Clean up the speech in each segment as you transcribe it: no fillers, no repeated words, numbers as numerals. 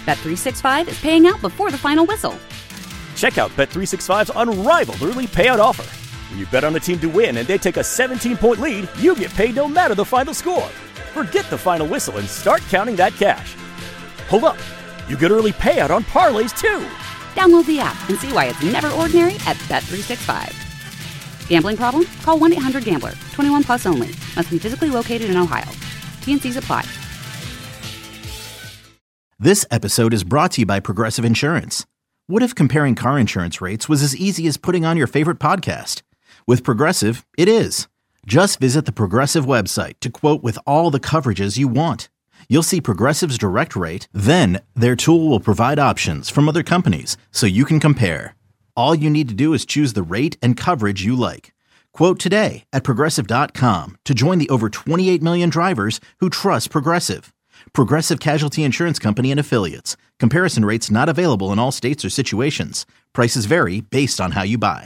Bet365 is paying out before the final whistle. Check out Bet365's unrivaled early payout offer. When you bet on a team to win and they take a 17-point lead, you get paid no matter the final score. Forget the final whistle and start counting that cash. Hold up. You get early payout on parlays, too. Download the app and see why it's never ordinary at Bet365. Gambling problem? Call 1-800-GAMBLER. 21 plus only. Must be physically located in Ohio. T&Cs apply. This episode is brought to you by Progressive Insurance. What if comparing car insurance rates was as easy as putting on your favorite podcast? With Progressive, it is. Just visit the Progressive website to quote with all the coverages you want. You'll see Progressive's direct rate, then their tool will provide options from other companies so you can compare. All you need to do is choose the rate and coverage you like. Quote today at Progressive.com to join the over 28 million drivers who trust Progressive. Progressive Casualty Insurance Company and Affiliates. Comparison rates not available in all states or situations. Prices vary based on how you buy.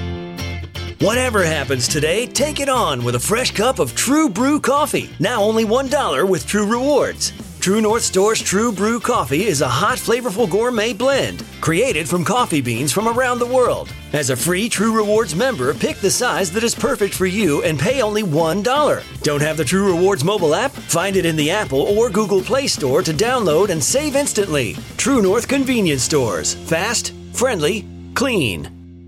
Whatever happens today, take it on with a fresh cup of True Brew coffee. Now only $1 with True Rewards. True North Store's True Brew coffee is a hot, flavorful gourmet blend created from coffee beans from around the world. As a free True Rewards member, pick the size that is perfect for you and pay only $1. Don't have the True Rewards mobile app? Find it in the Apple or Google Play Store to download and save instantly. True North Convenience Stores. Fast, friendly, clean.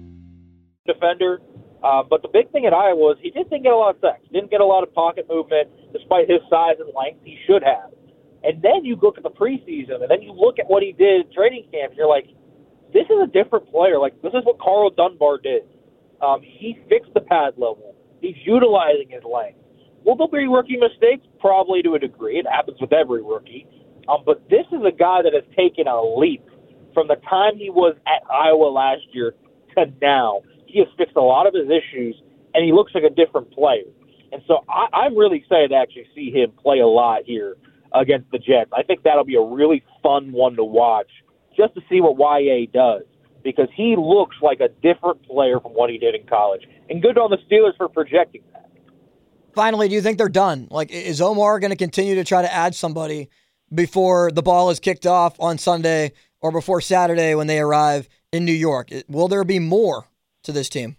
Defender. But the big thing at Iowa was he just didn't get a lot of sacks. Didn't get a lot of pocket movement despite his size and length. He should have. And then you look at the preseason, and then you look at what he did in training camp, and you're like, this is a different player. Like, this is what Carl Dunbar did. He fixed the pad level. He's utilizing his length. Will there be rookie mistakes? Probably to a degree. It happens with every rookie. But this is a guy that has taken a leap from the time he was at Iowa last year to now. He has fixed a lot of his issues, and he looks like a different player. And so I'm really excited to actually see him play a lot here against the Jets. I think that'll be a really fun one to watch just to see what YA does, because he looks like a different player from what he did in college. And good on the Steelers for projecting that. Finally, do you think they're done? Like, is Omar going to continue to try to add somebody before the ball is kicked off on Sunday or before Saturday when they arrive in New York? Will there be more to this team?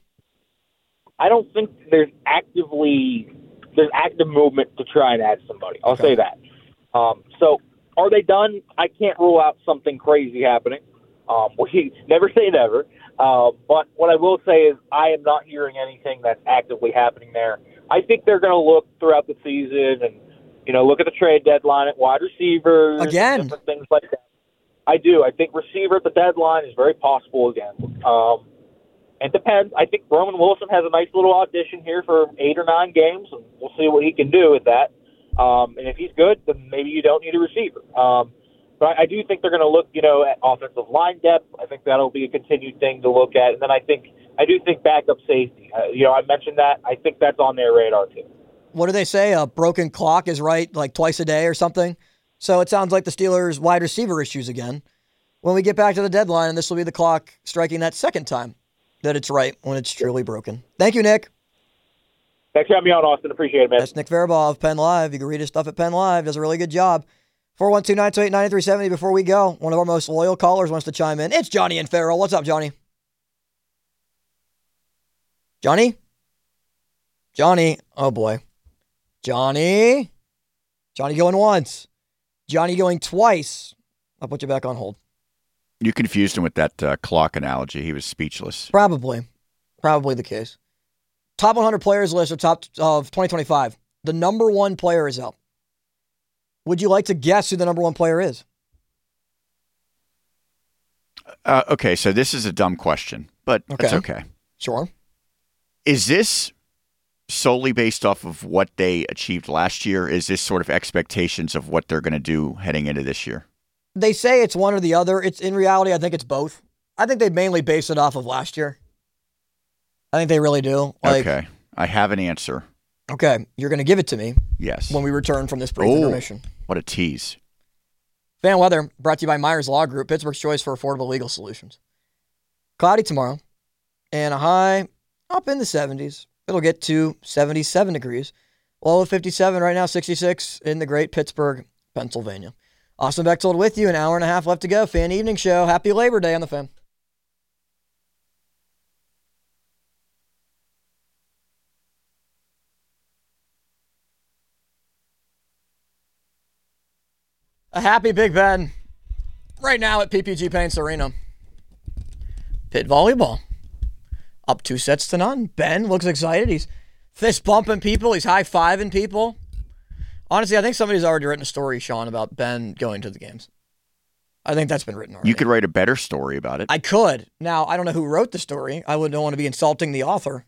I don't think there's active movement to try and add somebody. I'll say that. So are they done? I can't rule out something crazy happening. We never say never. But what I will say is I am not hearing anything that's actively happening there. I think they're going to look throughout the season and, look at the trade deadline at wide receivers. Again. Different things like that. I do. I think receiver at the deadline is very possible again. It depends. I think Roman Wilson has a nice little audition here for 8 or 9 games, and we'll see what he can do with that. And if he's good, then maybe you don't need a receiver. But I do think they're going to look, at offensive line depth. I think that'll be a continued thing to look at. And then I do think backup safety. I mentioned that. I think that's on their radar too. What do they say? A broken clock is right like twice a day or something? So it sounds like the Steelers' wide receiver issues again. When we get back to the deadline, and this will be the clock striking that second time that it's right when it's truly broken. Thank you, Nick. Thanks for having me on, Austin. Appreciate it, man. That's Nick Farabaugh of Penn Live. You can read his stuff at Penn Live. Does a really good job. 412-928-9370. Before we go, one of our most loyal callers wants to chime in. It's Johnny and Farrell. What's up, Johnny? Johnny? Johnny. Oh, boy. Johnny? Johnny going once. Johnny going twice. I'll put you back on hold. You confused him with that clock analogy. He was speechless. Probably the case. Top 100 players list of 2025. The number one player is out. Would you like to guess who the number one player is? Okay, so this is a dumb question, but that's okay. Sure. Is this solely based off of what they achieved last year? Is this sort of expectations of what they're going to do heading into this year? They say it's one or the other. It's in reality, I think it's both. I think they mainly base it off of last year. I think they really do. Okay. I have an answer. Okay. You're going to give it to me. Yes. When we return from this brief intermission. What a tease. Fan weather brought to you by Myers Law Group, Pittsburgh's choice for affordable legal solutions. Cloudy tomorrow and a high up in the 70s. It'll get to 77 degrees. Low of 57 right now, 66 in the great Pittsburgh, Pennsylvania. Austin Bechtold with you. An hour and a half left to go. Fan Evening Show. Happy Labor Day on the Fan. A happy Big Ben right now at PPG Paints Arena. Pitt volleyball. Up 2-0. Ben looks excited. He's fist bumping people. He's high-fiving people. Honestly, I think somebody's already written a story, Sean, about Ben going to the games. I think that's been written already. You could write a better story about it. I could. Now, I don't know who wrote the story. I wouldn't want to be insulting the author.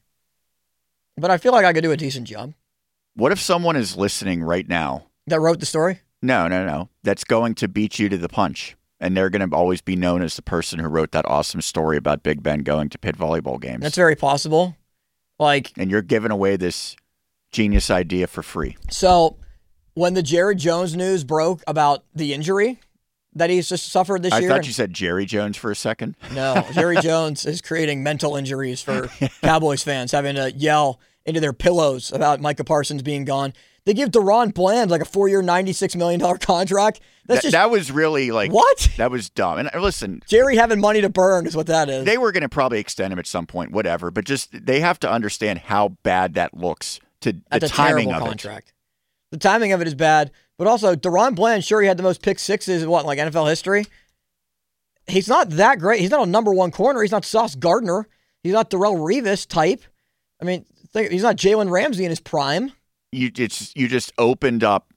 But I feel like I could do a decent job. What if someone is listening right now? That wrote the story? No. That's going to beat you to the punch. And they're going to always be known as the person who wrote that awesome story about Big Ben going to Pitt volleyball games. That's very possible. And you're giving away this genius idea for free. So, when the Jared Jones news broke about the injury that he's just suffered this year. I thought you said Jerry Jones for a second. No, Jerry Jones is creating mental injuries for Cowboys fans, having to yell into their pillows about Micah Parsons being gone. They give Deron Bland like a 4-year, $96 million contract. That was really what? That was dumb. And listen, Jerry having money to burn is what that is. They were going to probably extend him at some point, whatever. But just they have to understand how bad that looks to the timing of contract. The timing of it is bad. But also, Deron Bland, sure, he had the most pick sixes in NFL history. He's not that great. He's not a number one corner. He's not Sauce Gardner. He's not Darrelle Revis type. I mean, he's not Jalen Ramsey in his prime. You just opened up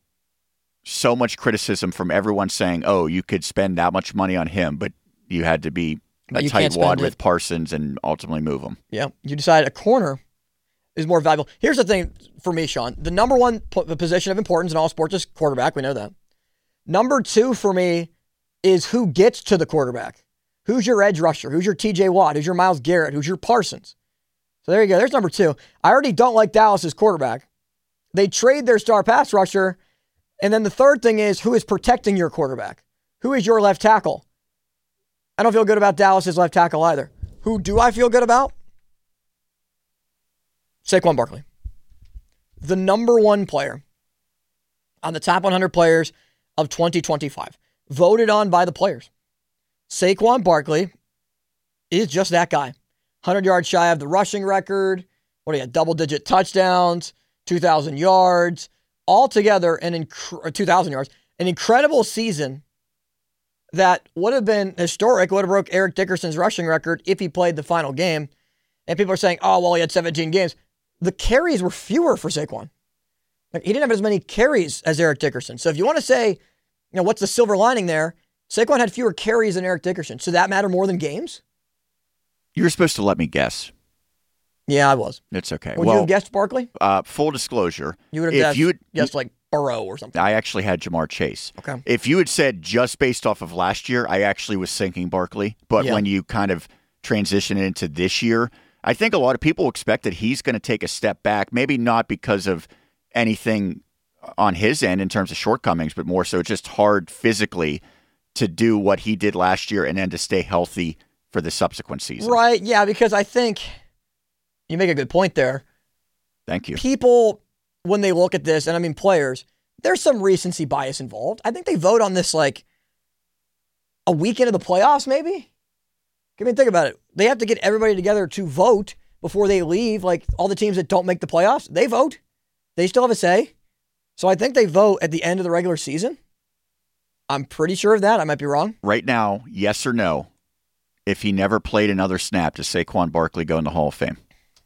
so much criticism from everyone saying, oh, you could spend that much money on him, but you had to be a tightwad with Parsons and ultimately move him. Yeah, you decide a corner is more valuable. Here's the thing for me, Sean. The number one position of importance in all sports is quarterback. We know that. Number two for me is who gets to the quarterback. Who's your edge rusher? Who's your TJ Watt? Who's your Myles Garrett? Who's your Parsons? So there you go. There's number two. I already don't like Dallas's quarterback. They trade their star pass rusher. And then the third thing is who is protecting your quarterback? Who is your left tackle? I don't feel good about Dallas's left tackle either. Who do I feel good about? Saquon Barkley. The number one player on the top 100 players of 2025. Voted on by the players. Saquon Barkley is just that guy. 100 yards shy of the rushing record. What do you got? Double-digit touchdowns. 2,000 yards, altogether 2,000 yards, an incredible season that would have been historic, would have broke Eric Dickerson's rushing record if he played the final game. And people are saying, oh, well, he had 17 games. The carries were fewer for Saquon. He didn't have as many carries as Eric Dickerson. So if you want to say, what's the silver lining there? Saquon had fewer carries than Eric Dickerson. Should that matter more than games? You were supposed to let me guess. Yeah, I was. It's okay. Would you have guessed Barkley? Full disclosure. You would have guessed like Burrow or something. I actually had Jamar Chase. Okay. If you had said just based off of last year, I actually was thinking Barkley. But when you kind of transition it into this year, I think a lot of people expect that he's going to take a step back, maybe not because of anything on his end in terms of shortcomings, but more so just hard physically to do what he did last year and then to stay healthy for the subsequent season. Right, yeah, because I think you make a good point there. Thank you. People, when they look at this, and I mean players, there's some recency bias involved. I think they vote on this like a week into the playoffs, maybe? I mean, think about it. They have to get everybody together to vote before they leave. Like all the teams that don't make the playoffs, they vote. They still have a say. So I think they vote at the end of the regular season. I'm pretty sure of that. I might be wrong. Right now, yes or no, if he never played another snap, does Saquon Barkley go in the Hall of Fame?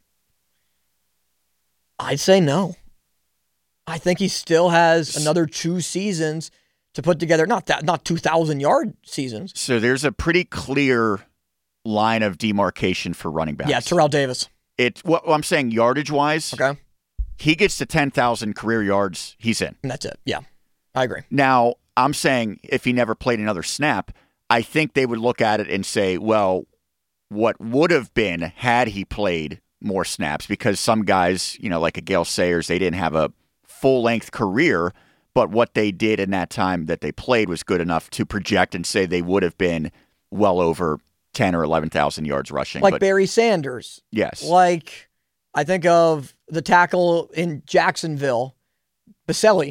I'd say no. I think he still has another 2 seasons to put together. Not 2,000-yard seasons. So there's a pretty clear line of demarcation for running backs. Yeah, Terrell Davis. I'm saying yardage-wise. Okay. He gets to 10,000 career yards, he's in. And that's it. Yeah, I agree. Now, I'm saying if he never played another snap, I think they would look at it and say, well, what would have been had he played more snaps, because some guys, like a Gale Sayers, they didn't have a full-length career, but what they did in that time that they played was good enough to project and say they would have been well over 10 or 11,000 yards rushing. Like Barry Sanders. Yes. Like, I think of the tackle in Jacksonville, Baselli.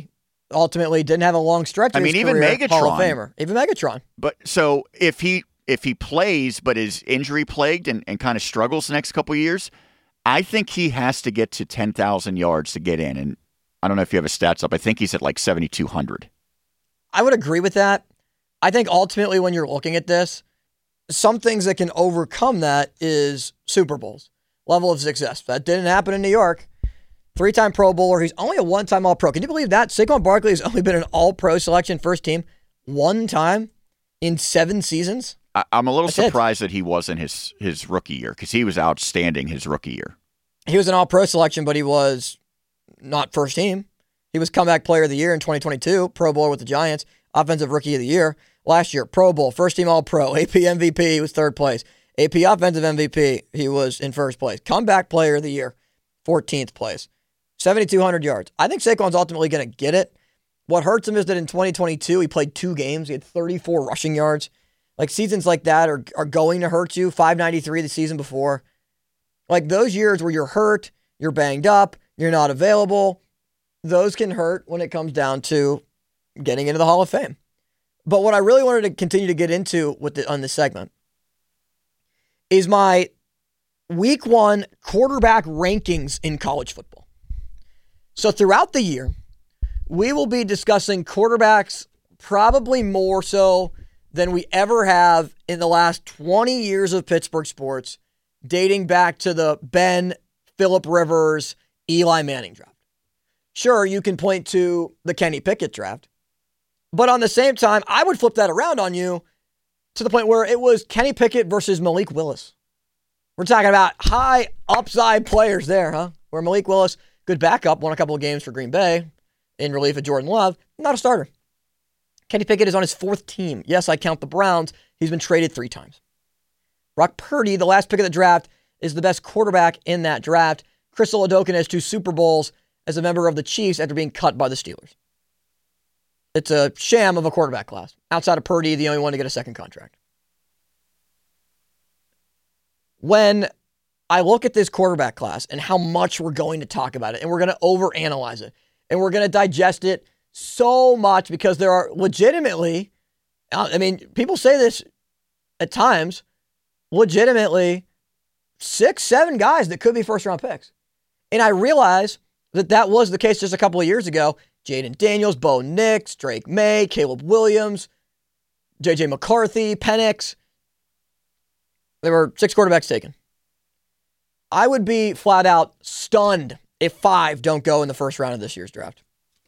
ultimately didn't have a long stretch. I mean, even career, Megatron, Hall of Famer, even Megatron. But so if he plays but is injury plagued and kind of struggles the next couple of years, I think he has to get to 10,000 yards to get in. And I don't know if you have his stats up. I think he's at like 7,200. I would agree with that. I think ultimately when you're looking at this, some things that can overcome that is Super Bowls, level of success. That didn't happen in New York. 3-time Pro Bowler. He's only a 1-time All-Pro. Can you believe that? Saquon Barkley has only been an All-Pro selection first team 1 time in 7 seasons. I'm a little surprised that he wasn't his rookie year because he was outstanding his rookie year. He was an All-Pro selection, but he was not first team. He was Comeback Player of the Year in 2022, Pro Bowler with the Giants, Offensive Rookie of the Year. Last year, Pro Bowl, first team All-Pro, AP MVP, he was 3rd place. AP Offensive MVP, he was in 1st place. Comeback Player of the Year, 14th place. 7,200 yards. I think Saquon's ultimately going to get it. What hurts him is that in 2022, he played 2 games. He had 34 rushing yards. Like, seasons like that are going to hurt you. 593 the season before. Like, those years where you're hurt, you're banged up, you're not available, those can hurt when it comes down to getting into the Hall of Fame. But what I really wanted to continue to get into on this segment is my Week 1 quarterback rankings in college football. So throughout the year, we will be discussing quarterbacks probably more so than we ever have in the last 20 years of Pittsburgh sports, dating back to the Ben, Phillip Rivers, Eli Manning draft. Sure, you can point to the Kenny Pickett draft, but on the same time, I would flip that around on you to the point where it was Kenny Pickett versus Malik Willis. We're talking about high upside players there, huh? Where Malik Willis, good backup, won a couple of games for Green Bay in relief of Jordan Love, not a starter. Kenny Pickett is on his 4th team. Yes, I count the Browns. He's been traded 3 times. Brock Purdy, the last pick of the draft, is the best quarterback in that draft. Chris Oladokun has 2 Super Bowls as a member of the Chiefs after being cut by the Steelers. It's a sham of a quarterback class. Outside of Purdy, the only one to get a 2nd contract. When I look at this quarterback class and how much we're going to talk about it, and we're going to overanalyze it, and we're going to digest it so much because there are legitimately, I mean, people say this at times, legitimately 6, 7 guys that could be 1st-round picks. And I realize that was the case just a couple of years ago. Jaden Daniels, Bo Nix, Drake May, Caleb Williams, J.J. McCarthy, Penix. There were 6 quarterbacks taken. I would be flat out stunned if 5 don't go in the 1st round of this year's draft.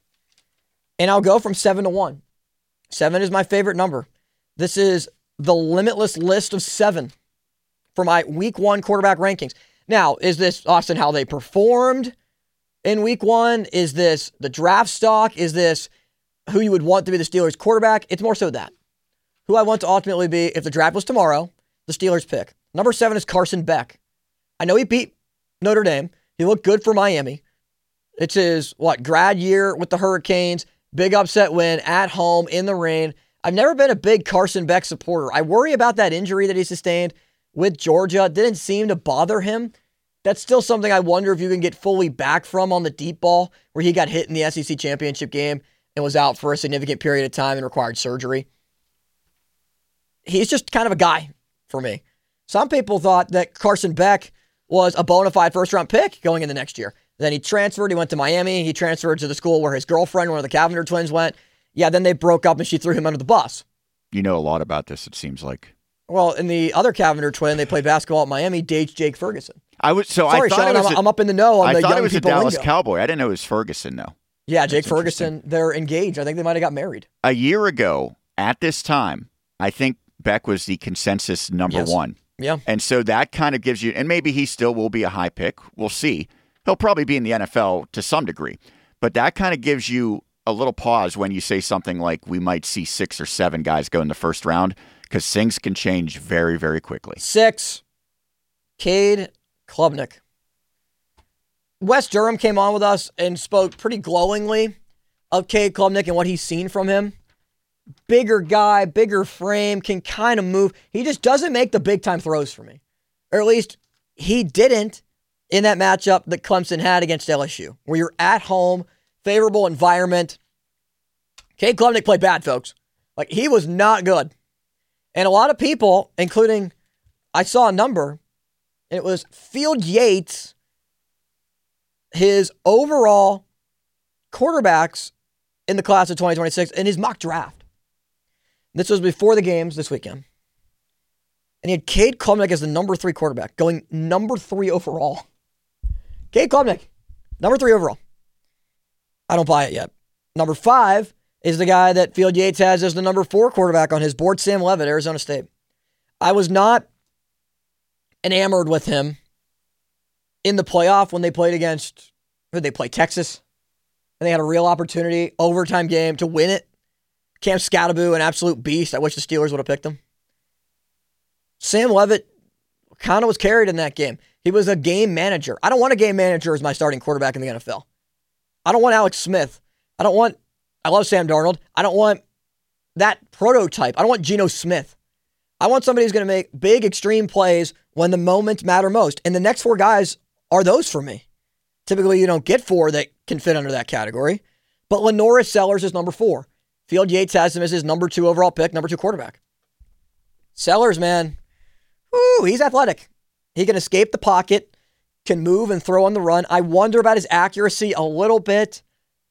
And I'll go from 7 to 1. 7 is my favorite number. This is the limitless list of 7 for my Week 1 quarterback rankings. Now, is this, Austin, how they performed in Week 1? Is this the draft stock? Is this who you would want to be the Steelers' quarterback? It's more so that. Who I want to ultimately be, if the draft was tomorrow, the Steelers pick. Number 7 is Carson Beck. I know he beat Notre Dame. He looked good for Miami. It's his, grad year with the Hurricanes. Big upset win at home in the rain. I've never been a big Carson Beck supporter. I worry about that injury that he sustained with Georgia. It didn't seem to bother him. That's still something I wonder if you can get fully back from on the deep ball, where he got hit in the SEC championship game and was out for a significant period of time and required surgery. He's just kind of a guy for me. Some people thought that Carson Beck was a bona fide 1st-round pick going into next year. Then he transferred. He went to Miami. He transferred to the school where his girlfriend, one of the Cavender twins, went. Yeah, then they broke up and she threw him under the bus. You know a lot about this, it seems like. Well, and the other Cavender twin, they played basketball at Miami, dates Jake Ferguson. Sorry, Sean, I'm up in the know on the young people. I thought it was a Dallas Cowboy. I didn't know it was Ferguson, though. Yeah, Jake Ferguson. They're engaged. I think they might have got married. A year ago, at this time, I think Beck was the consensus number 1. Yeah. And so that kind of gives you, and maybe he still will be a high pick. We'll see. He'll probably be in the NFL to some degree. But that kind of gives you a little pause when you say something like we might see 6 or 7 guys go in the 1st round, because things can change very, very quickly. 6, Cade Klubnik. Wes Durham came on with us and spoke pretty glowingly of Cade Klubnik and what he's seen from him. Bigger guy, bigger frame, can kind of move. He just doesn't make the big-time throws for me. Or at least he didn't in that matchup that Clemson had against LSU, where you're at home, favorable environment. Cade Klubnik played bad, folks. Like, he was not good. And a lot of people, including, I saw a number, and it was Field Yates, his overall quarterbacks in the class of 2026 in his mock draft. This was before the games this weekend. And he had Cade Klubnik as the number 3 quarterback, going number 3 overall. Cade Klubnik, number 3 overall. I don't buy it yet. Number 5 is the guy that Field Yates has as the number 4 quarterback on his board, Sam Leavitt, Arizona State. I was not enamored with him in the playoff when they played against, who did they play, Texas? And they had a real opportunity, overtime game, to win it. Cam Scatterbo, an absolute beast. I wish the Steelers would have picked him. Sam Leavitt kind of was carried in that game. He was a game manager. I don't want a game manager as my starting quarterback in the NFL. I don't want Alex Smith. I love Sam Darnold. I don't want that prototype. I don't want Geno Smith. I want somebody who's going to make big, extreme plays when the moments matter most. And the next 4 guys are those for me. Typically, you don't get 4 that can fit under that category. But LaNorris Sellers is number 4. Field Yates has him as his number 2 overall pick, number 2 quarterback. Sellers, man, he's athletic. He can escape the pocket, can move and throw on the run. I wonder about his accuracy a little bit.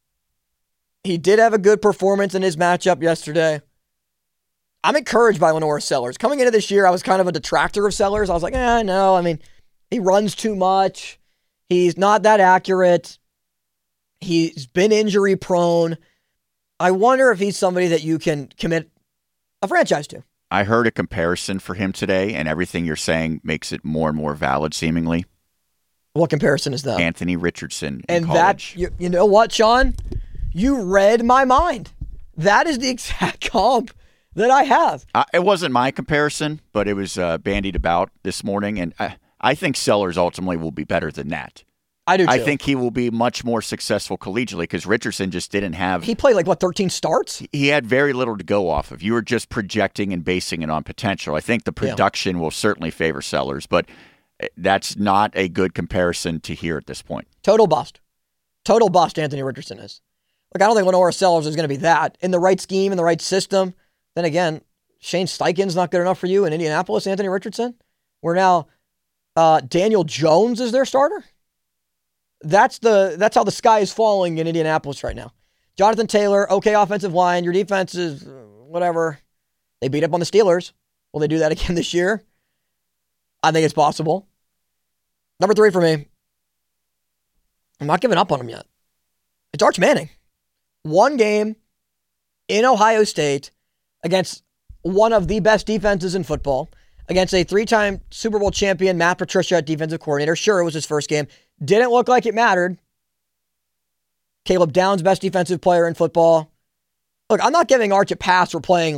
He did have a good performance in his matchup yesterday. I'm encouraged by LaNorris Sellers. Coming into this year, I was kind of a detractor of Sellers. I was like, no. I mean, he runs too much. He's not that accurate. He's been injury prone. I wonder if he's somebody that you can commit a franchise to. I heard a comparison for him today, and everything you're saying makes it more and more valid, seemingly. What comparison is that? Anthony Richardson in college. That, you know what, Sean? You read my mind. That is the exact comp that I have. It wasn't my comparison, but it was bandied about this morning, and I think Sellers ultimately will be better than that. I do too. I think he will be much more successful collegially because Richardson just didn't have... He played 13 starts? He had very little to go off of. You were just projecting and basing it on potential. I think the production will certainly favor Sellers, but that's not a good comparison to hear at this point. Total bust. Total bust Anthony Richardson is. I don't think LaNorris Sellers is going to be that. In the right scheme, in the right system. Then again, Shane Steichen's not good enough for you in Indianapolis, Anthony Richardson. We're now Daniel Jones is their starter. That's how the sky is falling in Indianapolis right now. Jonathan Taylor, okay offensive line. Your defense is whatever. They beat up on the Steelers. Will they do that again this year? I think it's possible. Number 3 for me. I'm not giving up on him yet. It's Arch Manning. 1 game in Ohio State against one of the best defenses in football, against a 3-time Super Bowl champion, Matt Patricia at defensive coordinator. Sure, it was his first game. Didn't look like it mattered. Caleb Downs, best defensive player in football. Look, I'm not giving Arch a pass for playing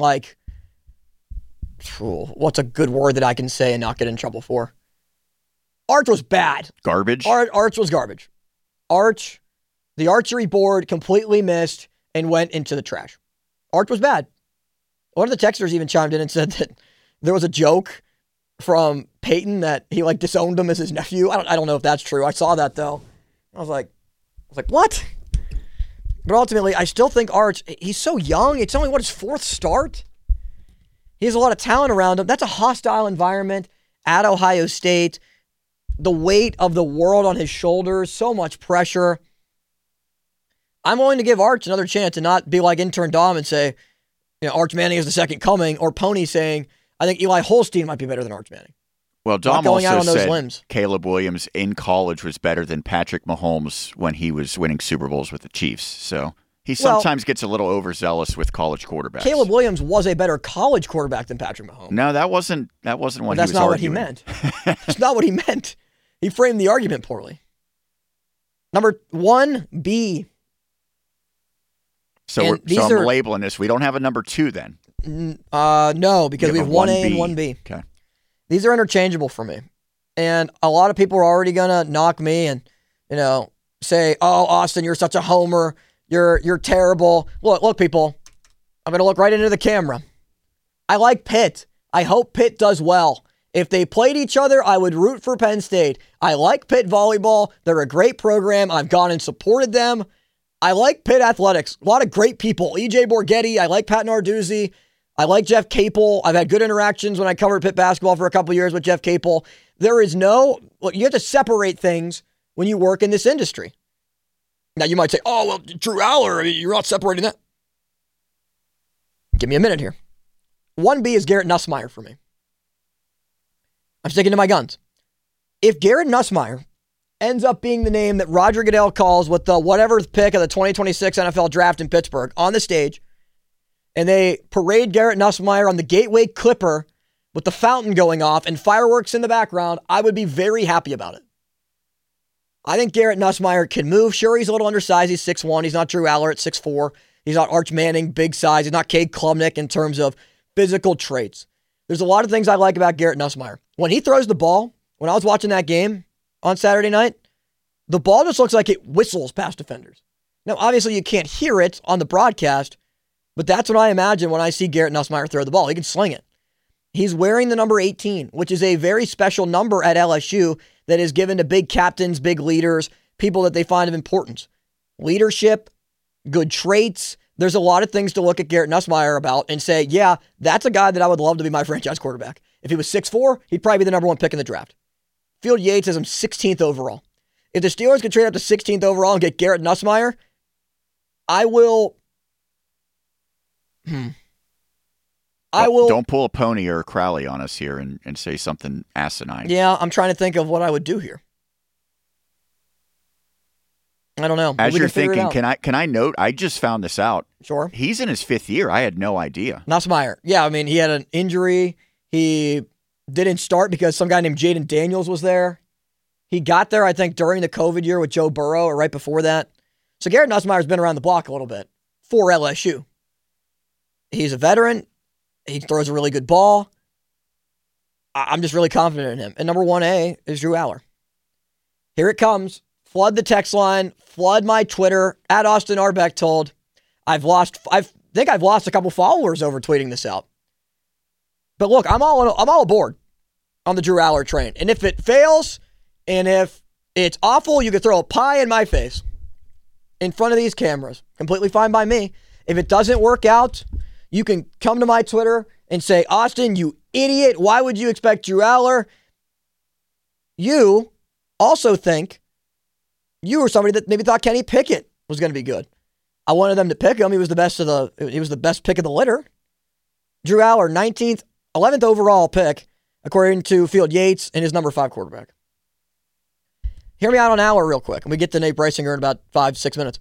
what's a good word that I can say and not get in trouble for? Arch was bad. Garbage? Arch was garbage. The archery board completely missed and went into the trash. Arch was bad. One of the texters even chimed in and said that there was a joke from Peyton that he disowned him as his nephew. I don't know if that's true. I saw that though. I was like, what? But ultimately, I still think Arch, he's so young. It's only his 4th start. He has a lot of talent around him. That's a hostile environment at Ohio State. The weight of the world on his shoulders, so much pressure. I'm willing to give Arch another chance and not be like intern Dom and say, Arch Manning is the second coming, or Pony saying, I think Eli Holstein might be better than Arch Manning. Well, Dom also said Caleb Williams in college was better than Patrick Mahomes when he was winning Super Bowls with the Chiefs. So he sometimes gets a little overzealous with college quarterbacks. Caleb Williams was a better college quarterback than Patrick Mahomes. No, that wasn't what he was arguing. That's not what he meant. That's not what he meant. He framed the argument poorly. Number 1B. So I'm labeling this. We don't have a number 2 then. No, because we have 1A and 1B. Okay. These are interchangeable for me. And a lot of people are already going to knock me and, say, oh, Austin, you're such a homer. You're terrible. Look, people. I'm going to look right into the camera. I like Pitt. I hope Pitt does well. If they played each other, I would root for Penn State. I like Pitt volleyball. They're a great program. I've gone and supported them. I like Pitt Athletics. A lot of great people. E.J. Borghetti. I like Pat Narduzzi. I like Jeff Capel. I've had good interactions when I covered Pitt basketball for a couple of years with Jeff Capel. You have to separate things when you work in this industry. Now, you might say, oh, well, Drew Aller, you're not separating that. Give me a minute here. 1B is Garrett Nussmeier for me. I'm sticking to my guns. If Garrett Nussmeier ends up being the name that Roger Goodell calls with the whatever pick of the 2026 NFL draft in Pittsburgh on the stage, and they parade Garrett Nussmeier on the Gateway Clipper with the fountain going off and fireworks in the background, I would be very happy about it. I think Garrett Nussmeier can move. Sure, he's a little undersized. He's 6'1". He's not Drew Aller at 6'4". He's not Arch Manning, big size. He's not Cade Klubnik in terms of physical traits. There's a lot of things I like about Garrett Nussmeier. When he throws the ball, when I was watching that game on Saturday night, the ball just looks like it whistles past defenders. Now, obviously, you can't hear it on the broadcast, but that's what I imagine when I see Garrett Nussmeier throw the ball. He can sling it. He's wearing the number 18, which is a very special number at LSU that is given to big captains, big leaders, people that they find of importance. Leadership, good traits. There's a lot of things to look at Garrett Nussmeier about and say, yeah, that's a guy that I would love to be my franchise quarterback. If he was 6'4", he'd probably be the number one pick in the draft. Field Yates has him 16th overall. If the Steelers could trade up to 16th overall and get Garrett Nussmeier, I will... Don't pull a Pony or a Crowley on us here and say something asinine. Yeah, I'm trying to think of what I would do here. I don't know. As you're thinking, can I note, I just found this out. Sure. He's in his 5th year. I had no idea. Nussmeier. Yeah, I mean, he had an injury. He didn't start because some guy named Jaden Daniels was there. He got there, I think, during the COVID year with Joe Burrow or right before that. So Garrett Nussmeier's been around the block a little bit for LSU. He's a veteran. He throws a really good ball. I'm just really confident in him. And number 1A is Drew Aller. Here it comes. Flood the text line. Flood my Twitter. At Austin R. Bechtold. I think I've lost a couple followers over tweeting this out. But look, I'm all aboard on the Drew Aller train. And if it fails, and if it's awful, you could throw a pie in my face in front of these cameras. Completely fine by me. If it doesn't work out, you can come to my Twitter and say, Austin, you idiot. Why would you expect Drew Aller? You also think you were somebody that maybe thought Kenny Pickett was going to be good. I wanted them to pick him. He was the best pick of the litter. Drew Aller, 11th overall pick, according to Field Yates and his number 5 quarterback. Hear me out on Aller real quick, and we get to Nate Breisinger in about 5-6 minutes.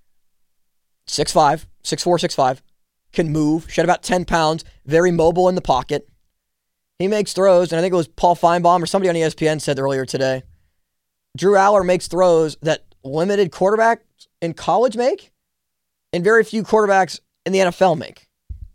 6'5", 6'4", 6'5", can move, shed about 10 pounds, very mobile in the pocket. He makes throws, and I think it was Paul Feinbaum or somebody on ESPN said earlier today, Drew Aller makes throws that limited quarterbacks in college make and very few quarterbacks in the NFL make.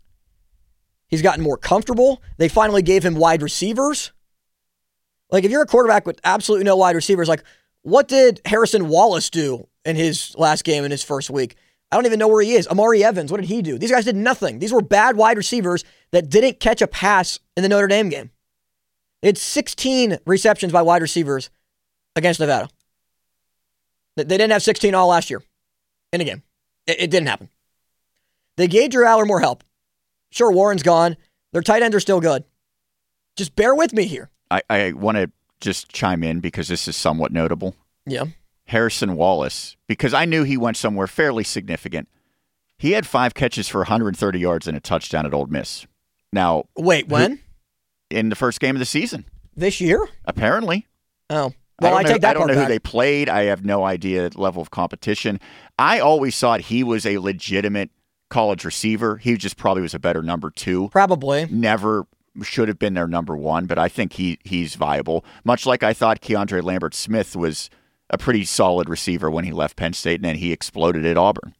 He's gotten more comfortable. They finally gave him wide receivers. Like, if you're a quarterback with absolutely no wide receivers, like, what did Harrison Wallace do in his last game in his first week? I don't even know where he is. Amari Evans, what did he do? These guys did nothing. These were bad wide receivers that didn't catch a pass in the Notre Dame game. They had 16 receptions by wide receivers against Nevada. They didn't have 16 all last year in a game. It didn't happen. They gave Drew Aller more help. Sure, Warren's gone. Their tight ends are still good. Just bear with me here. I want to just chime in because this is somewhat notable. Yeah. Harrison Wallace, because I knew he went somewhere fairly significant. He had 5 catches for 130 yards and a touchdown at Ole Miss. Now, wait, when? In the first game of the season. This year? Apparently. Oh. Well, I take that part back. I don't know who they played. I have no idea the level of competition. I always thought he was a legitimate college receiver. He just probably was a better number 2. Probably. Never should have been their number 1, but I think he's viable. Much like I thought Keandre Lambert-Smith was a pretty solid receiver when he left Penn State, and then he exploded at Auburn.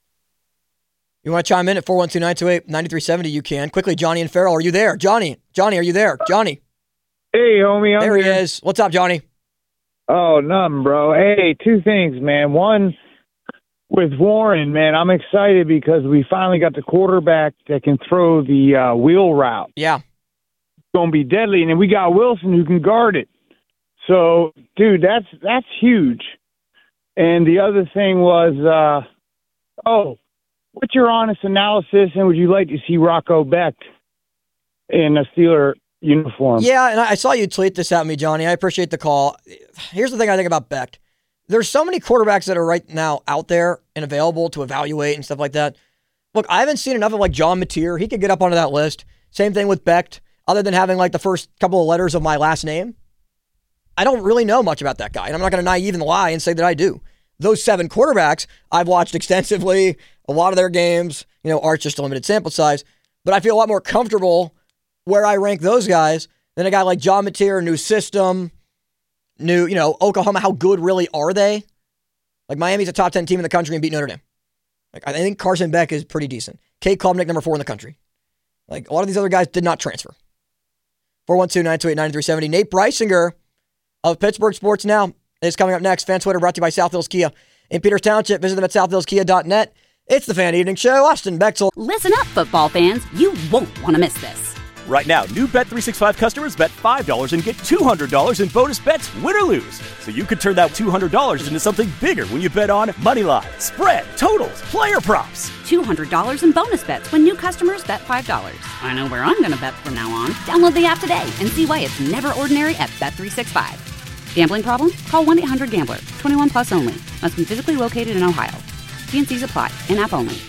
You want to chime in at 412-928-9370? You can. Quickly, Johnny and Farrell, are you there? Johnny, are you there? Johnny. Hey, homie. There he is. What's up, Johnny? Oh, nothing, bro. Hey, 2 things, man. One, with Warren, man, I'm excited because we finally got the quarterback that can throw the wheel route. Yeah. It's going to be deadly. And then we got Wilson who can guard it. So, dude, that's huge. And the other thing was what's your honest analysis, and would you like to see Rocco Becht in a Steeler uniform? Yeah, and I saw you tweet this at me, Johnny. I appreciate the call. Here's the thing I think about Becht. There's so many quarterbacks that are right now out there and available to evaluate and stuff like that. Look, I haven't seen enough of like John Mateer. He could get up onto that list. Same thing with Becht, other than having like the first couple of letters of my last name. I don't really know much about that guy, and I'm not going to naive and lie and say that I do. Those 7 quarterbacks, I've watched extensively, a lot of their games. Art's just a limited sample size, but I feel a lot more comfortable where I rank those guys than a guy like John Mateer, new system, new, Oklahoma, how good really are they? Like Miami's a top 10 team in the country and beat Notre Dame. Like I think Carson Beck is pretty decent. Kate Klubnik, number 4 in the country. Like a lot of these other guys did not transfer. 412-928-9370. Nate Breisinger of Pittsburgh Sports Now is coming up next. Fan Twitter brought to you by South Hills Kia in Peters Township. Visit them at southhillskia.net. It's the Fan Evening Show. Austin Bechtel. Listen up, football fans. You won't want to miss this. Right now, new Bet365 customers bet $5 and get $200 in bonus bets, win or lose. So you could turn that $200 into something bigger when you bet on money line, spread, totals, player props. $200 in bonus bets when new customers bet $5. I know where I'm going to bet from now on. Download the app today and see why it's never ordinary at Bet365. Gambling problem? Call 1-800-GAMBLER. 21 plus only. Must be physically located in Ohio. T&Cs apply. In-app only.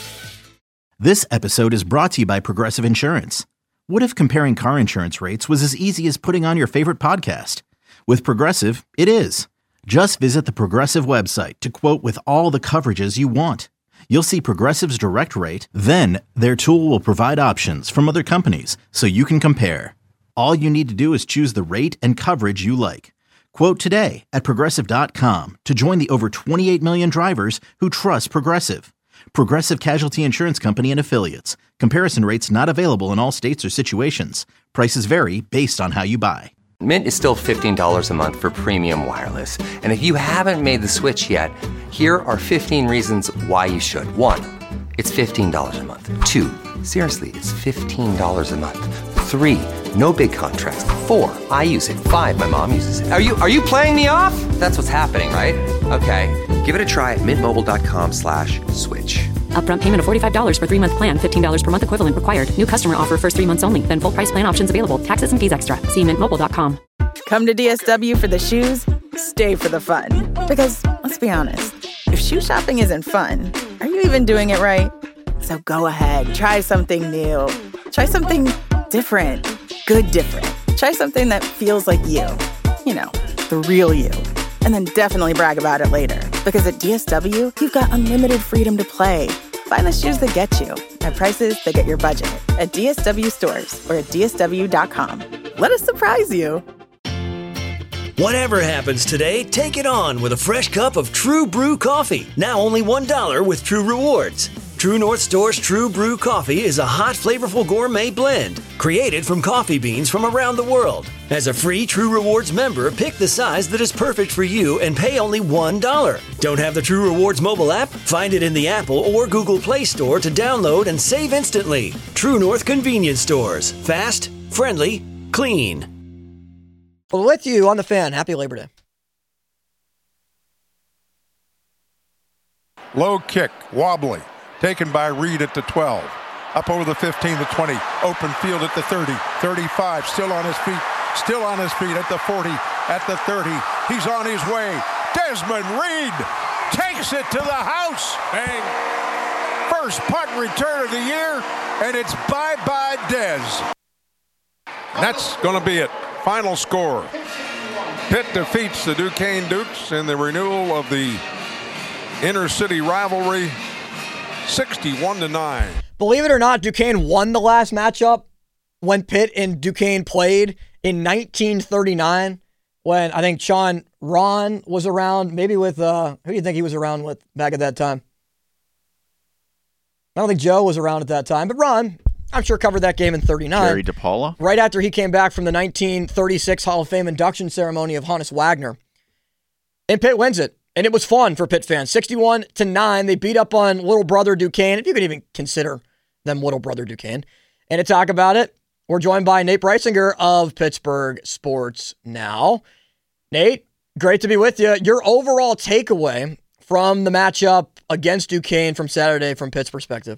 This episode is brought to you by Progressive Insurance. What if comparing car insurance rates was as easy as putting on your favorite podcast? With Progressive, it is. Just visit the Progressive website to quote with all the coverages you want. You'll see Progressive's direct rate, then their tool will provide options from other companies so you can compare. All you need to do is choose the rate and coverage you like. Quote today at Progressive.com to join the over 28 million drivers who trust Progressive. Progressive Casualty Insurance Company and Affiliates. Comparison rates not available in all states or situations. Prices vary based on how you buy. Mint is still $15 a month for premium wireless. And if you haven't made the switch yet, here are 15 reasons why you should. 1, it's $15 a month. 2, seriously, it's $15 a month. 3, no big contrast. 4, I use it. 5, my mom uses it. Are you playing me off? That's what's happening, right? Okay, give it a try at mintmobile.com/switch. Upfront payment of $45 for 3-month plan. $15 per month equivalent required. New customer offer first 3 months only. Then full price plan options available. Taxes and fees extra. See mintmobile.com. Come to DSW for the shoes, stay for the fun. Because, let's be honest, if shoe shopping isn't fun, are you even doing it right? So go ahead, try something new. Try something different. Good different. Try something that feels like you. The real you. And then definitely brag about it later. Because at DSW, you've got unlimited freedom to play. Find the shoes that get you at prices that get your budget at DSW stores or at DSW.com. Let us surprise you. Whatever happens today, take it on with a fresh cup of True Brew coffee. Now only $1 with True Rewards. True North Store's True Brew coffee is a hot, flavorful gourmet blend created from coffee beans from around the world. As a free True Rewards member, pick the size that is perfect for you and pay only $1. Don't have the True Rewards mobile app? Find it in the Apple or Google Play Store to download and save instantly. True North Convenience Stores. Fast, friendly, clean. Well, with you on the Fan. Happy Labor Day. Low kick, wobbly. Taken by Reed at the 12. Up over the 15, the 20. Open field at the 30. 35. Still on his feet. Still on his feet at the 40. At the 30. He's on his way. Desmond Reed takes it to the house. Bang. First punt return of the year. And it's bye-bye Dez. That's going to be it. Final score. Pitt defeats the Duquesne Dukes in the renewal of the inter-city rivalry. 61-9. Believe it or not, Duquesne won the last matchup when Pitt and Duquesne played in 1939, when I think Sean Ron was around, maybe with, who do you think he was around with back at that time? I don't think Joe was around at that time, but Ron, I'm sure, covered that game in 39. Jerry DePaula? Right after he came back from the 1936 Hall of Fame induction ceremony of Hannes Wagner. And Pitt wins it. And it was fun for Pitt fans. 61-9. They beat up on Little Brother Duquesne, if you could even consider them Little Brother Duquesne. And to talk about it, we're joined by Nate Breisinger of Pittsburgh Sports Now. Nate, great to be with you. Your overall takeaway from the matchup against Duquesne from Saturday from Pitt's perspective?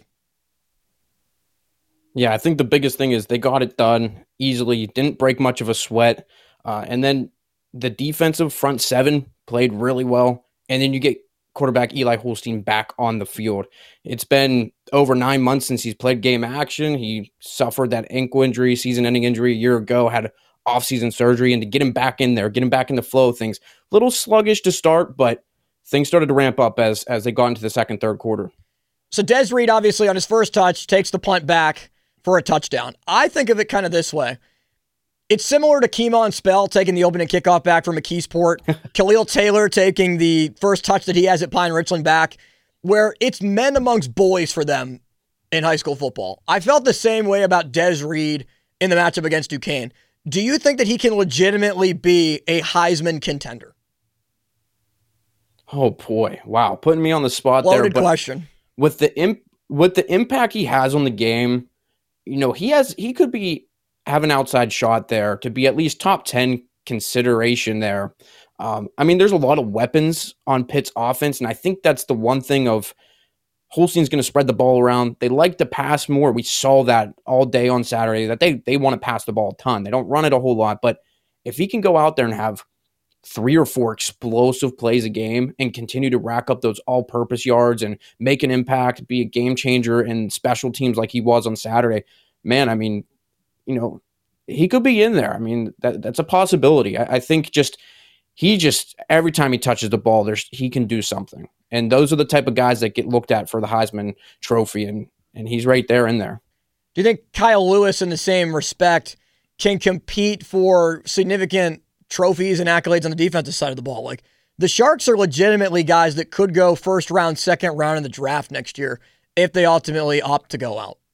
Yeah, I think the biggest thing is they got it done easily, didn't break much of a sweat. And then the defensive front seven played really well. And then you get quarterback Eli Holstein back on the field. It's been over 9 months since he's played game action. He suffered that ankle injury, season-ending injury a year ago, had off-season surgery, and to get him back in there, get him back in the flow of things. A little sluggish to start, but things started to ramp up as they got into the second, third quarter. So Des Reed, obviously, on his first touch, takes the punt back for a touchdown. I think of it kind of this way. It's similar to Keemon Spell taking the opening kickoff back from McKeesport, Khalil Taylor taking the first touch that he has at Pine Richland back, where it's men amongst boys for them in high school football. I felt the same way about Des Reed in the matchup against Duquesne. Do you think that he can legitimately be a Heisman contender? Oh, boy. Wow. Putting me on the spot there. Loaded question. With the impact he has on the game, he could have an outside shot there to be at least top 10 consideration there. There's a lot of weapons on Pitt's offense, and I think that's the one thing of Holstein's going to spread the ball around. They like to pass more. We saw that all day on Saturday, that they want to pass the ball a ton. They don't run it a whole lot, but if he can go out there and have 3 or 4 explosive plays a game and continue to rack up those all-purpose yards and make an impact, be a game changer in special teams like he was on Saturday, man, he could be in there. That's a possibility. I think he every time he touches the ball, he can do something. And those are the type of guys that get looked at for the Heisman Trophy, and he's right there in there. Do you think Kyle Lewis, in the same respect, can compete for significant trophies and accolades on the defensive side of the ball? Like, the Sharks are legitimately guys that could go first round, second round in the draft next year if they ultimately opt to go out.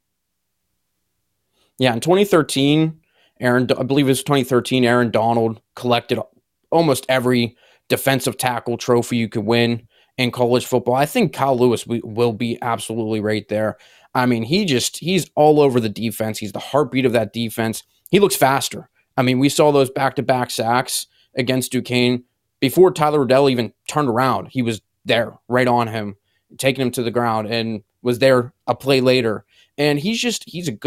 Yeah, in 2013, Aaron Donald collected almost every defensive tackle trophy you could win in college football. I think Kyle Lewis will be absolutely right there. He's all over the defense. He's the heartbeat of that defense. He looks faster. We saw those back-to-back sacks against Duquesne. Before Tyler Riddell even turned around, he was there, right on him, taking him to the ground, and was there a play later. And he's just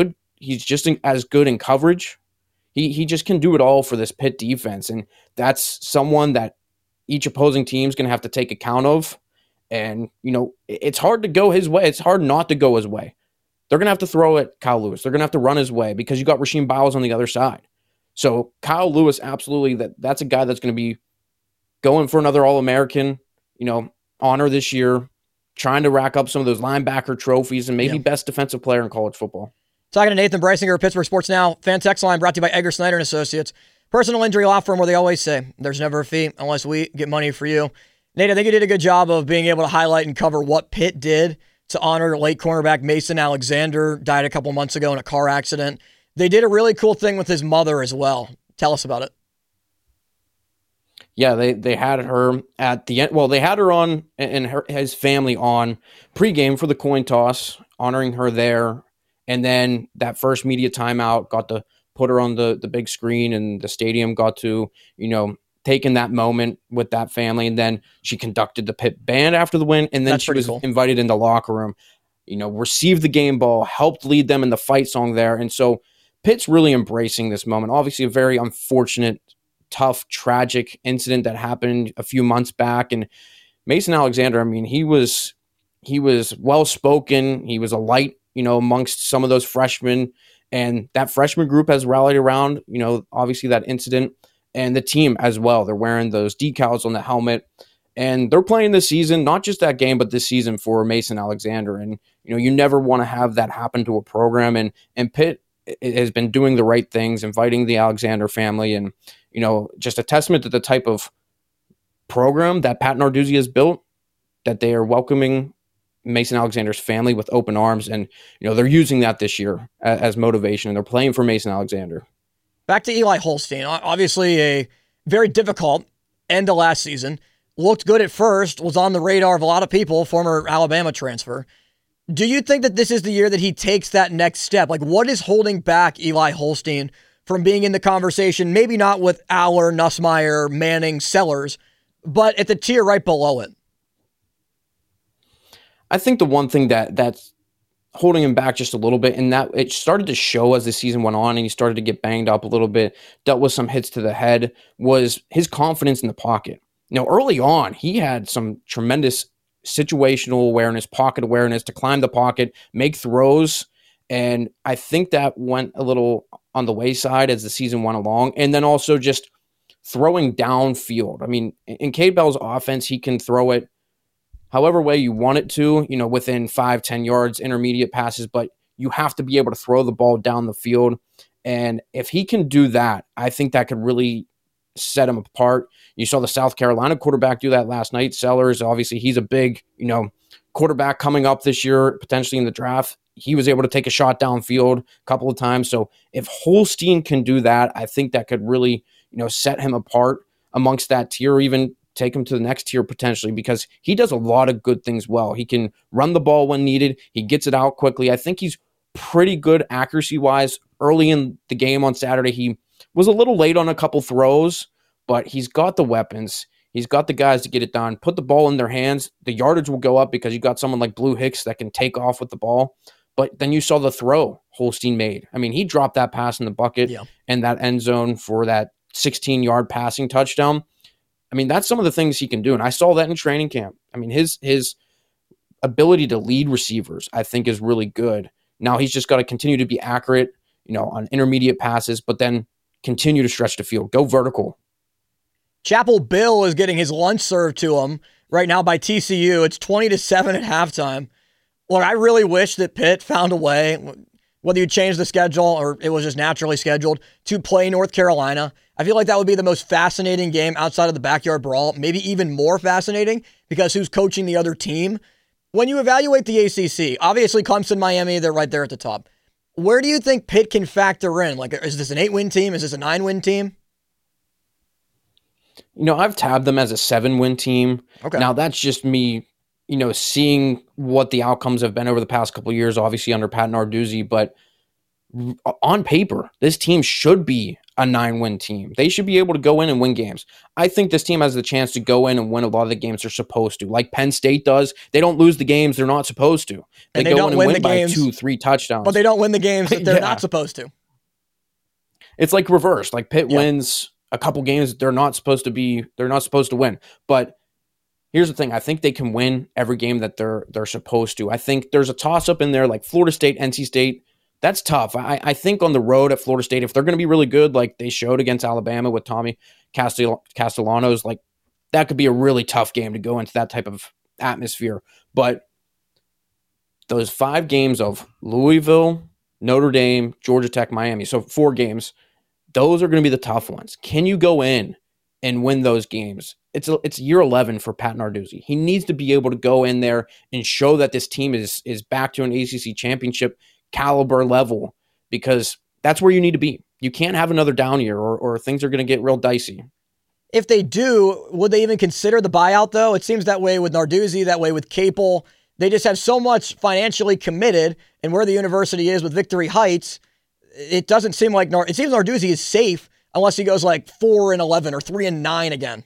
as good in coverage. He just can do it all for this Pitt defense. And that's someone that each opposing team is going to have to take account of. And, it's hard to go his way. It's hard not to go his way. They're going to have to throw at Kyle Lewis. They're going to have to run his way because you got Rasheem Biles on the other side. So Kyle Lewis, absolutely, that's a guy that's going to be going for another All-American, honor this year, trying to rack up some of those linebacker trophies and maybe best defensive player in college football. Talking to Nathan Breisinger of Pittsburgh Sports Now. Fan text line brought to you by Edgar Snyder & Associates. Personal injury law firm where they always say there's never a fee unless we get money for you. Nate, I think you did a good job of being able to highlight and cover what Pitt did to honor late cornerback Mason Alexander, died a couple months ago in a car accident. They did a really cool thing with his mother as well. Tell us about it. Yeah, they had her at the end. Well, they had her on and his family on pregame for the coin toss, honoring her there. And then that first media timeout, got to put her on the big screen, and the stadium got to, take in that moment with that family. And then she conducted the Pitt band after the win. And then she was invited in the locker room, received the game ball, helped lead them in the fight song there. And so Pitt's really embracing this moment. Obviously a very unfortunate, tough, tragic incident that happened a few months back. And Mason Alexander, he was well-spoken. He was a light, amongst some of those freshmen. And that freshman group has rallied around, obviously that incident, and the team as well. They're wearing those decals on the helmet, and they're playing this season, not just that game, but this season for Mason Alexander. And, you never want to have that happen to a program. And Pitt has been doing the right things, inviting the Alexander family, and, just a testament to the type of program that Pat Narduzzi has built, that they are welcoming Mason Alexander's family with open arms. And, they're using that this year as motivation, and they're playing for Mason Alexander. Back to Eli Holstein. Obviously a very difficult end to last season. Looked good at first, was on the radar of a lot of people, former Alabama transfer. Do you think that this is the year that he takes that next step? Like, what is holding back Eli Holstein from being in the conversation, maybe not with Aller, Nussmeier, Manning, Sellers, but at the tier right below it? I think the one thing that's holding him back just a little bit, and that it started to show as the season went on and he started to get banged up a little bit, dealt with some hits to the head, was his confidence in the pocket. Now, early on, he had some tremendous situational awareness, pocket awareness to climb the pocket, make throws, and I think that went a little on the wayside as the season went along. And then also just throwing downfield. I mean, in Cade Bell's offense, he can throw it however way you want it to, within 5-10 yards, intermediate passes, but you have to be able to throw the ball down the field. And if he can do that, I think that could really set him apart. You saw the South Carolina quarterback do that last night. Sellers, obviously, he's a big, quarterback coming up this year, potentially in the draft. He was able to take a shot downfield a couple of times. So if Holstein can do that, I think that could really, set him apart amongst that tier, or even take him to the next tier potentially, because he does a lot of good things well. He can run the ball when needed. He gets it out quickly. I think he's pretty good accuracy-wise. Early in the game on Saturday, he was a little late on a couple throws, but he's got the weapons. He's got the guys to get it done. Put the ball in their hands. The yardage will go up because you got someone like Blue Hicks that can take off with the ball. But then you saw the throw Holstein made. I mean, he dropped that pass in the bucket and that end zone for that 16-yard passing touchdown. I mean, that's some of the things he can do. And I saw that in training camp. I mean, his ability to lead receivers, I think, is really good. Now he's just got to continue to be accurate, on intermediate passes, but then continue to stretch the field. Go vertical. Chapel Bill is getting his lunch served to him right now by TCU. It's 20-7 at halftime. Look, I really wish that Pitt found a way, whether you change the schedule or it was just naturally scheduled, to play North Carolina. I feel like that would be the most fascinating game outside of the backyard brawl, maybe even more fascinating because who's coaching the other team. When you evaluate the ACC, obviously Clemson, Miami, they're right there at the top. Where do you think Pitt can factor in? Like, is this an 8-win team? Is this a 9-win team? I've tabbed them as a 7-win team. Okay. Now, that's just me, seeing what the outcomes have been over the past couple of years, obviously under Pat Narduzzi. But on paper, this team should be a 9-win team. They should be able to go in and win games. I think this team has the chance to go in and win a lot of the games they're supposed to, like Penn State does. They don't lose the games they're not supposed to. They go in and win by 2-3 touchdowns. But they don't win the games that they're not supposed to. It's like reverse. Like Pitt wins a couple games they're not supposed to win. But here's the thing. I think they can win every game that they're supposed to. I think there's a toss-up in there like Florida State, NC State. That's tough. I think on the road at Florida State, if they're going to be really good, like they showed against Alabama with Tommy Castellanos, like that could be a really tough game to go into that type of atmosphere. But those 5 games of Louisville, Notre Dame, Georgia Tech, Miami, so 4 games, those are going to be the tough ones. Can you go in and win those games? It's year 11 for Pat Narduzzi. He needs to be able to go in there and show that this team is back to an ACC championship caliber level, because that's where you need to be. You can't have another down year or things are going to get real dicey. If they do, would they even consider the buyout, though? It seems that way with Narduzzi, that way with Capel. They just have so much financially committed, and where the university is with Victory Heights, it doesn't seem like it seems Narduzzi is safe unless he goes like 4-11 or 3-9 again.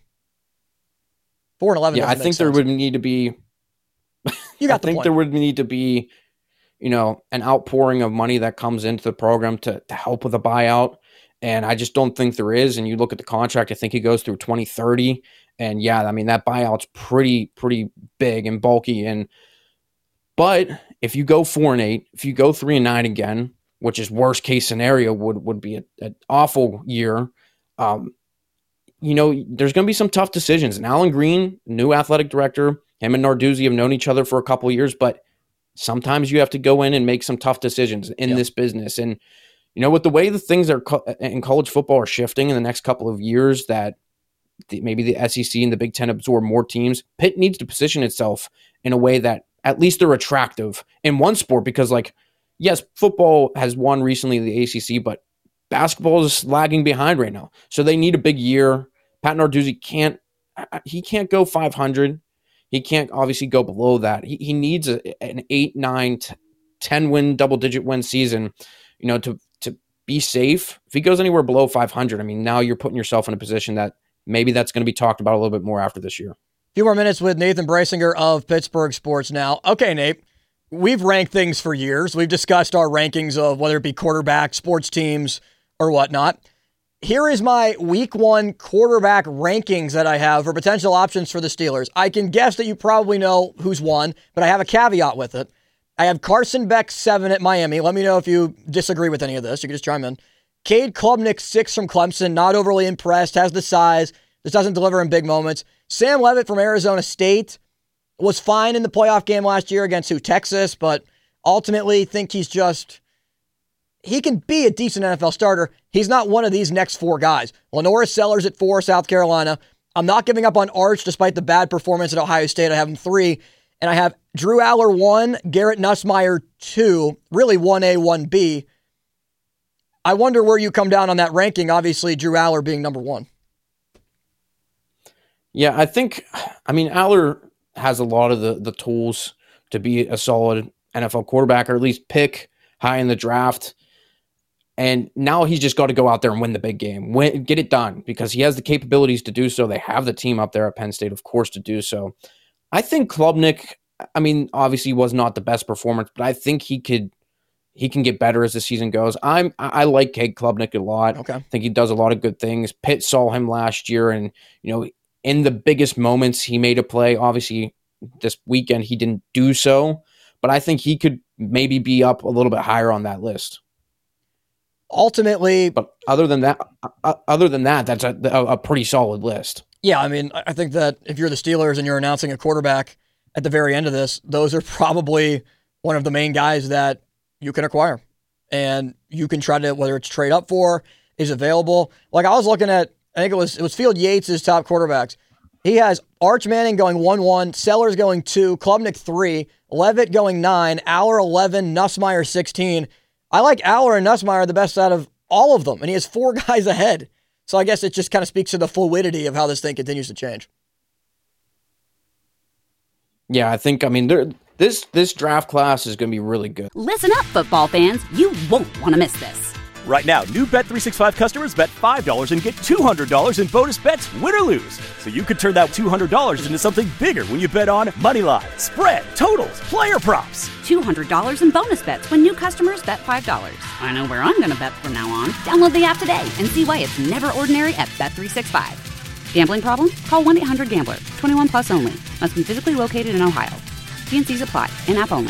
4-11. Yeah, I think there would need to be. You got the point. There would need to be, an outpouring of money that comes into the program to help with a buyout. And I just don't think there is. And you look at the contract, I think he goes through 2030. And yeah, I mean, that buyout's pretty big and bulky. But if you go 4-8, if you go 3-9 again, which is worst case scenario, would be an awful year. There's going to be some tough decisions. And Alan Green, new athletic director, him and Narduzzi have known each other for a couple of years, but sometimes you have to go in and make some tough decisions in this business. And, with the way the things are in college football are shifting in the next couple of years, that maybe the SEC and the Big Ten absorb more teams, Pitt needs to position itself in a way that at least they're attractive in one sport, because yes, football has won recently the ACC, but basketball is lagging behind right now. So they need a big year. Pat Narduzzi can't go 500. He can't obviously go below that. He needs an 8, 9, 10 win, double-digit win season, to be safe. If he goes anywhere below 500, I mean, now you're putting yourself in a position that maybe that's going to be talked about a little bit more after this year. few more minutes with Nathan Breisinger of Pittsburgh Sports Now. Okay, Nate, we've ranked things for years. We've discussed our rankings of whether it be quarterback, sports teams, or whatnot. Here is my week 1 quarterback rankings that I have for potential options for the Steelers. I can guess that you probably know who's won, but I have a caveat with it. I have Carson Beck 7 at Miami. Let me know if you disagree with any of this. You can just chime in. Cade Klubnik 6 from Clemson. Not overly impressed. Has the size. Just doesn't deliver in big moments. Sam Leavitt from Arizona State was fine in the playoff game last year against Texas, but ultimately think he can be a decent NFL starter. He's not one of these next 4 guys. Lenora Sellers at 4, South Carolina. I'm not giving up on Arch despite the bad performance at Ohio State. I have him 3. And I have Drew Aller 1, Garrett Nussmeier 2, really 1A, 1B. I wonder where you come down on that ranking, obviously Drew Aller being number 1. Yeah, Aller has a lot of the tools to be a solid NFL quarterback, or at least pick high in the draft. And now he's just got to go out there and win the big game, get it done, because he has the capabilities to do so. They have the team up there at Penn State, of course, to do so. I think Klubnik, obviously was not the best performance, but I think he can get better as the season goes. I like Cade Klubnik a lot. Okay. I think he does a lot of good things. Pitt saw him last year, and in the biggest moments he made a play. Obviously, this weekend he didn't do so, but I think he could maybe be up a little bit higher on that list. Ultimately, but other than that, that's a pretty solid list. Yeah, I think that if you're the Steelers and you're announcing a quarterback at the very end of this, those are probably one of the main guys that you can acquire. And you can try to, whether it's trade up for, is available. Like I was looking at, I think it was Field Yates' top quarterbacks. He has Arch Manning going 1-1, Sellers going 2, Klubnik 3, Leavitt going 9, Aller 11, Nussmeier 16. I like Aller and Nussmeier the best out of all of them, and he has 4 guys ahead. So I guess it just kind of speaks to the fluidity of how this thing continues to change. Yeah, I think, this draft class is going to be really good. Listen up, football fans. You won't want to miss this. Right now, new Bet365 customers bet $5 and get $200 in bonus bets, win or lose. So you could turn that $200 into something bigger when you bet on money line, spread, totals, player props. $200 in bonus bets when new customers bet $5. I know where I'm going to bet from now on. Download the app today and see why it's never ordinary at Bet365. Gambling problem? Call 1-800-GAMBLER. 21 plus only. Must be physically located in Ohio. T&Cs apply. In-app only.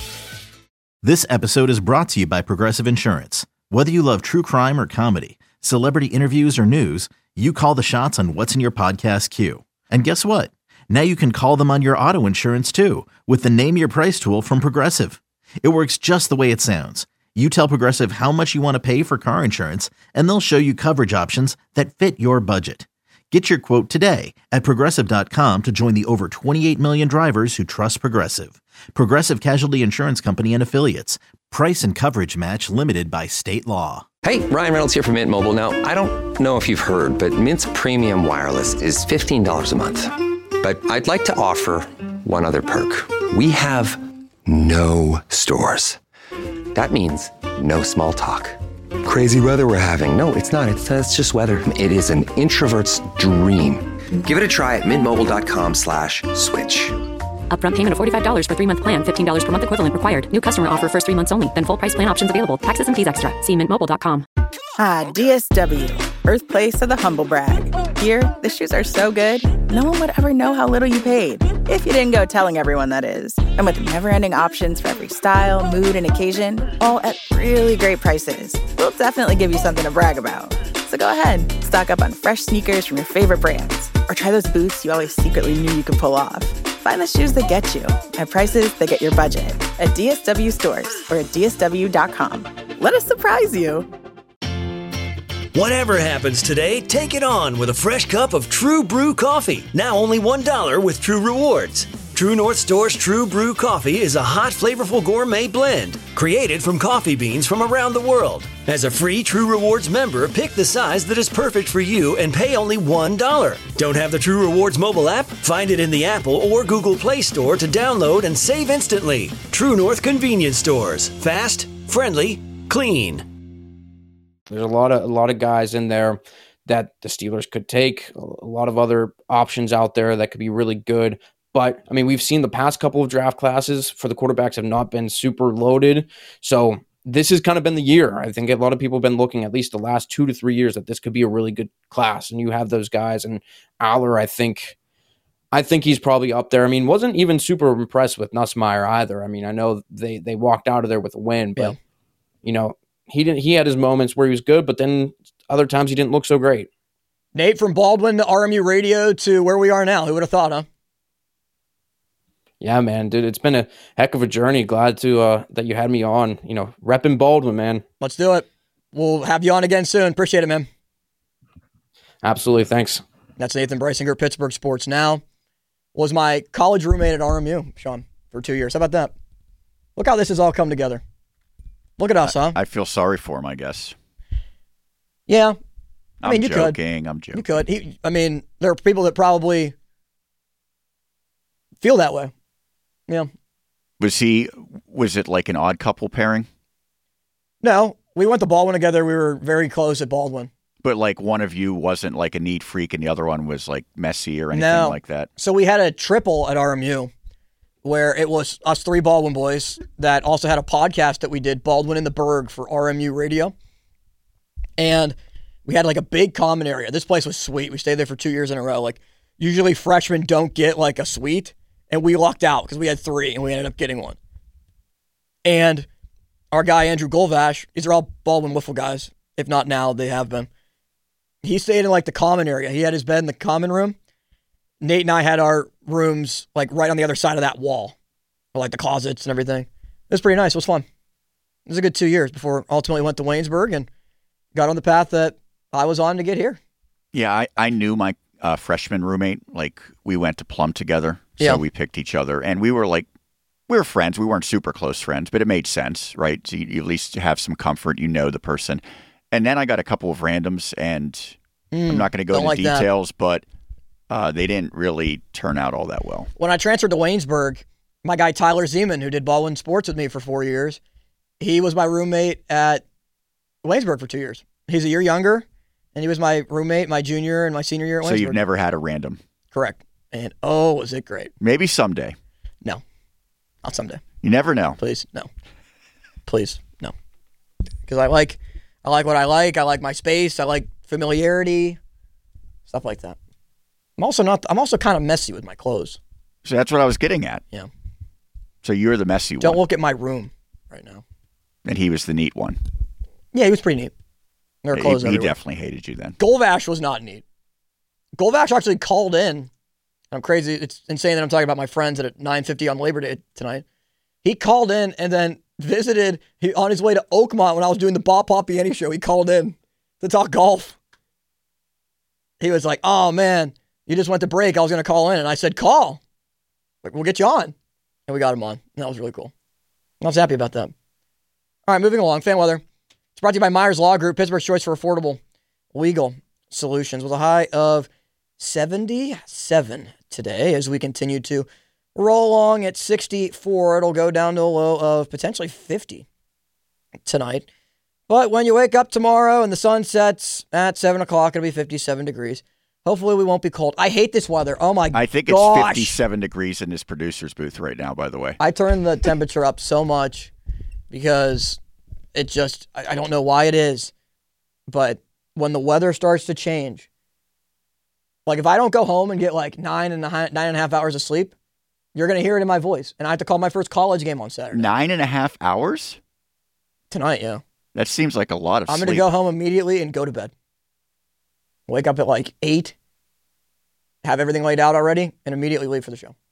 This episode is brought to you by Progressive Insurance. Whether you love true crime or comedy, celebrity interviews or news, you call the shots on what's in your podcast queue. And guess what? Now you can call them on your auto insurance too with the Name Your Price tool from Progressive. It works just the way it sounds. You tell Progressive how much you want to pay for car insurance, and they'll show you coverage options that fit your budget. Get your quote today at Progressive.com to join the over 28 million drivers who trust Progressive. Progressive Casualty Insurance Company and Affiliates. Price and coverage match limited by state law. Hey, Ryan Reynolds here from Mint Mobile. Now, I don't know if you've heard, but Mint's premium wireless is $15 a month. But I'd like to offer one other perk. We have no stores. That means no small talk. Crazy weather we're having. No, it's not. It's just weather. It is an introvert's dream. Give it a try at mintmobile.com/switch. Upfront payment of $45 for 3-month plan, $15 per month equivalent required. New customer offer first 3 months only. Then full price plan options available. Taxes and fees extra. See mintmobile.com. DSW, birthplace of the humble brag. Here, the shoes are so good, no one would ever know how little you paid. If you didn't go telling everyone, that is. And with never-ending options for every style, mood, and occasion, all at really great prices, we'll definitely give you something to brag about. So go ahead, stock up on fresh sneakers from your favorite brands, or try those boots you always secretly knew you could pull off. Find the shoes that get you at prices that get your budget at DSW stores or at DSW.com. Let us surprise you. Whatever happens today, take it on with a fresh cup of True Brew coffee. Now only $1 with True Rewards. True North Store's True Brew coffee is a hot, flavorful gourmet blend created from coffee beans from around the world. As a free True Rewards member, pick the size that is perfect for you and pay only $1. Don't have the True Rewards mobile app? Find it in the Apple or Google Play Store to download and save instantly. True North convenience stores. Fast, friendly, clean. There's a lot of guys in there that the Steelers could take. A lot of other options out there that could be really good. But, I mean, we've seen the past couple of draft classes for the quarterbacks have not been super loaded. So this has kind of been the year. I think a lot of people have been looking at least the last 2 to 3 years that this could be a really good class. And you have those guys. And Aller, I think he's probably up there. I mean, wasn't even super impressed with Nussmeier either. I mean, I know they walked out of there with a win, but, he had his moments where he was good, but then other times he didn't look so great. Nate, from Baldwin to RMU Radio to where we are now. Who would have thought, huh? Yeah, man, dude, it's been a heck of a journey. Glad to that you had me on, repping Baldwin, man. Let's do it. We'll have you on again soon. Appreciate it, man. Absolutely. Thanks. That's Nathan Breisinger, Pittsburgh Sports Now. Was my college roommate at RMU, Sean, for 2 years. How about that? Look how this has all come together. Look at us, huh? I feel sorry for him, I guess. Yeah. I'm joking. You could. There are people that probably feel that way. Yeah. Was it like an odd couple pairing? No. We went to Baldwin together. We were very close at Baldwin. But like one of you wasn't like a neat freak and the other one was like messy or anything like that? So we had a triple at RMU where it was us 3 Baldwin boys that also had a podcast that we did, Baldwin in the Berg, for RMU Radio. And we had like a big common area. This place was sweet. We stayed there for 2 years in a row. Like usually freshmen don't get like a suite, and we lucked out because we had 3 and we ended up getting one. And our guy, Andrew Golvash, these are all Baldwin Wiffle guys. If not now, they have been. He stayed in like the common area. He had his bed in the common room. Nate and I had our rooms like right on the other side of that wall, like the closets and everything. It was pretty nice. It was fun. It was a good 2 years before ultimately went to Waynesburg and got on the path that I was on to get here. Yeah, I knew my freshman roommate. Like we went to Plum together, so we picked each other, and we were friends. We weren't super close friends, but it made sense, right? So you at least have some comfort. You know the person. And then I got a couple of randoms, and I'm not going to go into details, but they didn't really turn out all that well. When I transferred to Waynesburg, my guy Tyler Zeman, who did Baldwin Sports with me for 4 years, he was my roommate at Waynesburg for 2 years. He's a year younger, and he was my roommate my junior and my senior year at Waynesburg. So you've never had a random? Correct. And was it great. Maybe someday. No. Not someday. You never know. Please, no. Please, no. Because I like what I like. I like my space. I like familiarity, stuff like that. I'm also kind of messy with my clothes. So that's what I was getting at. Yeah. So you're the messy one. Don't look at my room right now. And he was the neat one. Yeah, he was pretty neat. There were clothes everywhere. He definitely hated you then. Golvash was not neat. Golvash actually called in. I'm crazy. It's insane that I'm talking about my friends at 9:50 on Labor Day tonight. He called in and then visited on his way to Oakmont when I was doing the Bob Papiani show. He called in to talk golf. He was like, "Oh man, you just went to break. I was going to call in," and I said, "Call. Like, we'll get you on," and we got him on. And that was really cool. I was happy about that. All right, moving along. Fan weather. It's brought to you by Myers Law Group, Pittsburgh's choice for affordable legal solutions, with a high of 77 today as we continue to roll along at 64. It'll go down to a low of potentially 50 tonight. But when you wake up tomorrow and the sun sets at 7 o'clock, it'll be 57 degrees. Hopefully we won't be cold. I hate this weather. Oh my gosh. I think it's 57 degrees in this producer's booth right now, by the way. I turned the temperature up so much because it just, I don't know why it is, but when the weather starts to change, like if I don't go home and get like 9.5 hours of sleep, you're going to hear it in my voice. And I have to call my first college game on Saturday. 9.5 hours? Tonight, yeah. That seems like a lot of sleep. I'm going to go home immediately and go to bed. Wake up at like 8, have everything laid out already, and immediately leave for the show.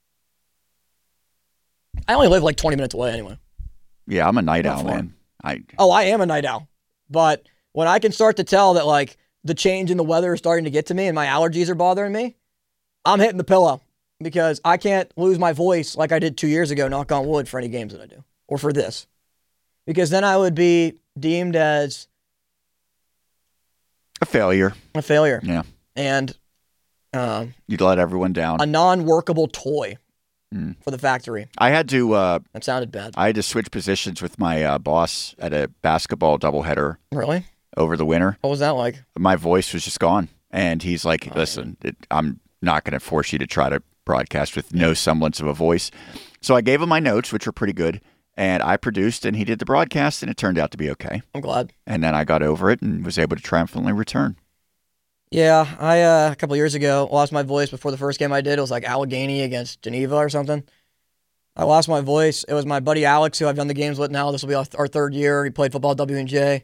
I only live like 20 minutes away anyway. Yeah, I'm a night owl, man. I am a night owl. But when I can start to tell that like the change in the weather is starting to get to me and my allergies are bothering me, I'm hitting the pillow because I can't lose my voice like I did 2 years ago, knock on wood, for any games that I do, or for this. Because then I would be deemed as a failure. Yeah. And you'd let everyone down. A non-workable toy for the factory. I had to... that sounded bad. I had to switch positions with my boss at a basketball doubleheader. Really? over the winter. What was that like? My voice was just gone. And he's like, listen, I'm not going to force you to try to broadcast with no semblance of a voice. So I gave him my notes, which were pretty good. And I produced, and he did the broadcast, and it turned out to be okay. I'm glad. And then I got over it and was able to triumphantly return. Yeah, I a couple years ago lost my voice before the first game I did. It was like Allegheny against Geneva or something. I lost my voice. It was my buddy Alex, who I've done the games with now. This will be our third year. He played football at W&J.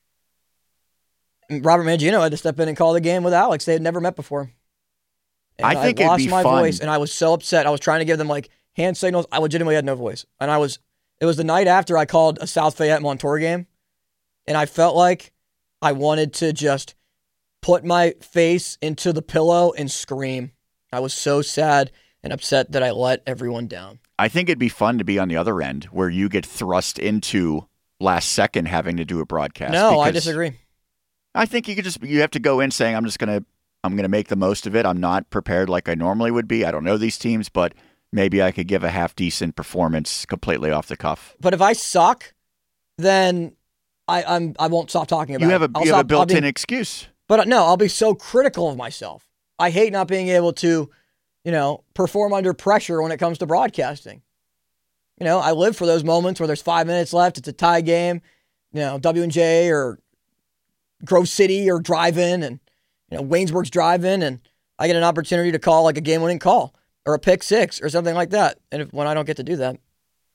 And Robert Mangino had to step in and call the game with Alex. They had never met before. And I think I lost it'd be my fun. voice, and I was so upset. I was trying to give them like hand signals. I legitimately had no voice. And it was the night after I called a South Fayette Montour game, and I felt like I wanted to just put my face into the pillow and scream. I was so sad and upset that I let everyone down. I think it'd be fun to be on the other end where you get thrust into last second having to do a broadcast. No, I disagree. I think you have to go in saying, I'm going to make the most of it. I'm not prepared like I normally would be. I don't know these teams, but maybe I could give a half decent performance completely off the cuff. But if I suck, then I won't stop talking about it. You have a built-in excuse. But no, I'll be so critical of myself. I hate not being able to, perform under pressure when it comes to broadcasting. I live for those moments where there's 5 minutes left. It's a tie game. W&J or Grove City or drive-in, and Waynesburg's drive-in, and I get an opportunity to call like a game-winning call or a pick six or something like that. And when I don't get to do that,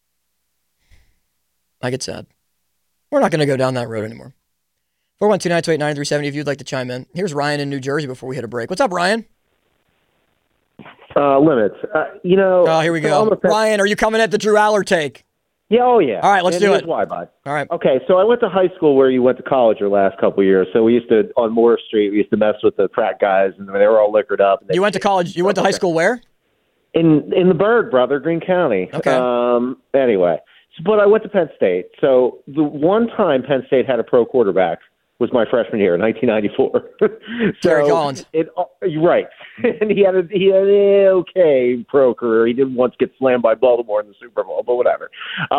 I get sad. We're not going to go down that road anymore. 412-928-9370 if you'd like to chime in. Here's Ryan in New Jersey before we hit a break. What's up, Ryan? Limits. Oh, here we go. Ryan, are you coming at the Drew Aller take? Yeah, oh yeah. All right, let's do it. Why, bud? All right. Okay, so I went to high school where you went to college your last couple of years. So we used to, on Moore Street, we used to mess with the frat guys, and they were all liquored up. You went to college. You went to high school where? In the Berg, brother, Greene County. Okay. Anyway, but I went to Penn State. So the one time Penn State had a pro quarterback was my freshman year in 1994. Terry Collins. You're right. And he had an okay pro career. He didn't once get slammed by Baltimore in the Super Bowl, but whatever.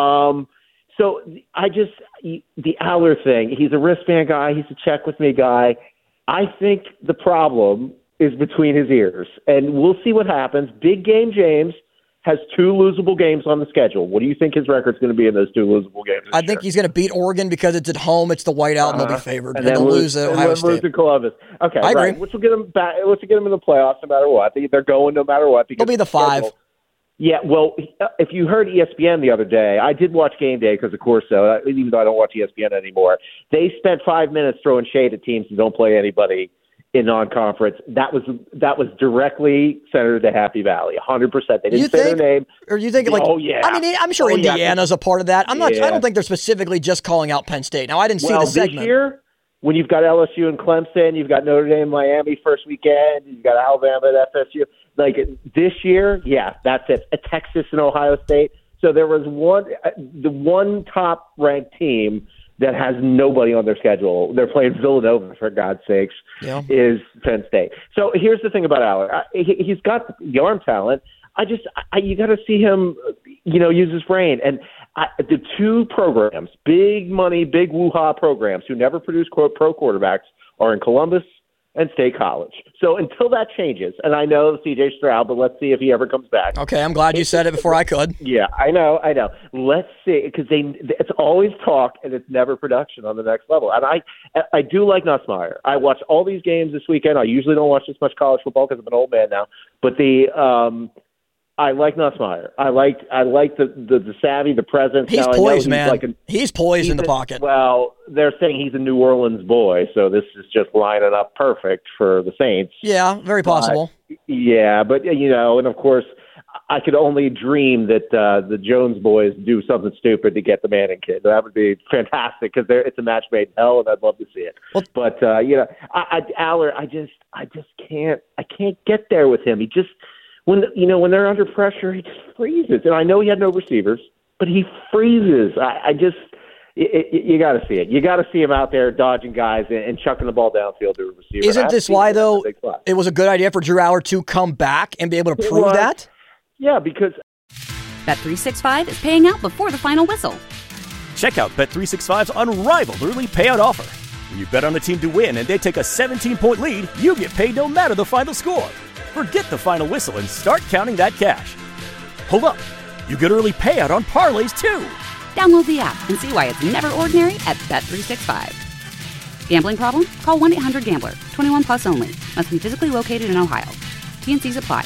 So the Aller thing, he's a wristband guy. He's a check with me guy. I think the problem is between his ears, and we'll see what happens. Big game James has 2 losable games on the schedule. What do you think his record's going to be in those 2 losable games? I think he's going to beat Oregon because it's at home. It's the whiteout, and they'll be favored. And they'll lose at Ohio State. Lose to Columbus. Okay, I agree. Right. Which will get them back. Which will get them in the playoffs no matter what. They're going no matter what. They'll be the 5. Yeah, well, if you heard ESPN the other day, I did watch Game Day because, of course, even though I don't watch ESPN anymore, they spent 5 minutes throwing shade at teams who don't play anybody in non-conference. That was directly centered to Happy Valley, 100%. They didn't say their name. Or you think oh yeah? I mean, I'm sure Indiana's a part of that. I don't think they're specifically just calling out Penn State. Now, I didn't see the segment. This year, when you've got LSU and Clemson, you've got Notre Dame, Miami first weekend, you've got Alabama at FSU. Like this year, yeah, that's it. Texas and Ohio State. So there was the one top-ranked team that has nobody on their schedule. They're playing Villanova, for God's sakes, is Penn State. So here's the thing about Aller. He's got the arm talent. You got to see him, use his brain. And the 2 programs, big money, big woo-ha programs who never produce pro quarterbacks are in Columbus and State College. So until that changes, and I know C.J. Stroud, but let's see if he ever comes back. Okay, I'm glad you said it before I could. Yeah, I know. Let's see, because it's always talk and it's never production on the next level. And I do like Nussmeier. I watched all these games this weekend. I usually don't watch this much college football because I'm an old man now. But I like Nussmeier. I like the savvy, the presence. He's poised, man. He's poised in the pocket. Well, they're saying he's a New Orleans boy, so this is just lining up perfect for the Saints. Yeah, very possible. But and of course, I could only dream that the Jones boys do something stupid to get the Manning kid. That would be fantastic because it's a match made in hell, and I'd love to see it. But Aller, I just can't get there with him. He just. When they're under pressure, he just freezes. And I know he had no receivers, but he freezes. You got to see it. You got to see him out there dodging guys and chucking the ball downfield to a receiver. Isn't this why, though, it was a good idea for Drew Aller to come back and be able to prove that? Yeah, because Bet365 is paying out before the final whistle. Check out Bet365's unrivaled early payout offer. When you bet on a team to win and they take a 17-point lead, you get paid no matter the final score. Forget the final whistle and start counting that cash. Hold up. You get early payout on parlays, too. Download the app and see why it's never ordinary at Bet365. Gambling problem? Call 1-800-GAMBLER. 21 plus only. Must be physically located in Ohio. T&Cs apply.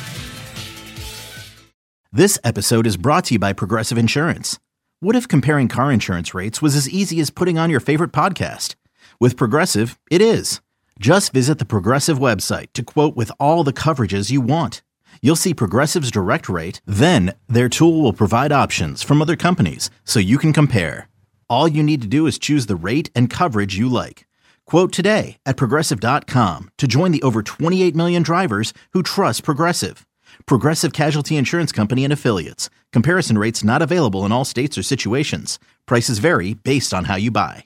This episode is brought to you by Progressive Insurance. What if comparing car insurance rates was as easy as putting on your favorite podcast? With Progressive, it is. Just visit the Progressive website to quote with all the coverages you want. You'll see Progressive's direct rate, then their tool will provide options from other companies so you can compare. All you need to do is choose the rate and coverage you like. Quote today at Progressive.com to join the over 28 million drivers who trust Progressive. Progressive Casualty Insurance Company and Affiliates. Comparison rates not available in all states or situations. Prices vary based on how you buy.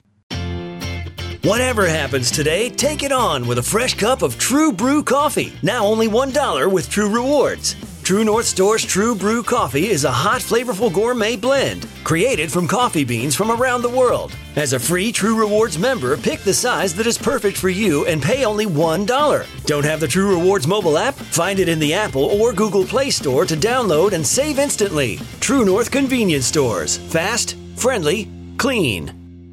Whatever happens today, take it on with a fresh cup of True Brew coffee. Now only $1 with True Rewards. True North Store's True Brew coffee is a hot, flavorful gourmet blend created from coffee beans from around the world. As a free True Rewards member, pick the size that is perfect for you and pay only $1. Don't have the True Rewards mobile app? Find it in the Apple or Google Play Store to download and save instantly. True North Convenience Stores. Fast, friendly, clean.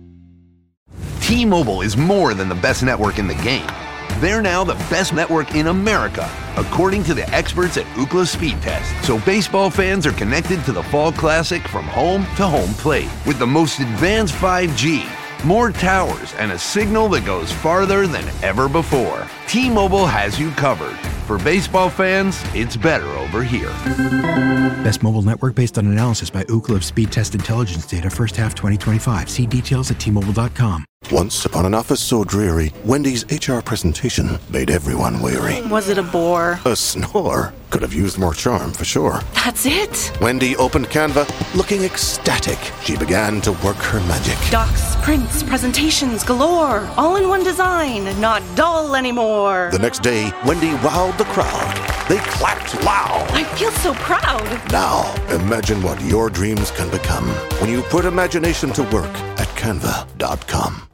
T-Mobile is more than the best network in the game. They're now the best network in America, according to the experts at Ookla Speed Test. So baseball fans are connected to the Fall Classic from home to home plate with the most advanced 5G, more towers, and a signal that goes farther than ever before. T-Mobile has you covered. For baseball fans, it's better over here. Best mobile network based on analysis by Ookla of Speed Test Intelligence data first half 2025. See details at T-Mobile.com. Once upon an office so dreary, Wendy's HR presentation made everyone weary. Was it a bore? A snore. Could have used more charm, for sure. That's it? Wendy opened Canva, looking ecstatic. She began to work her magic. Docs, prints, presentations galore. All in one design, not dull anymore. The next day, Wendy wowed the crowd. They clapped loud. I feel so proud. Now, imagine what your dreams can become when you put imagination to work at Canva.com.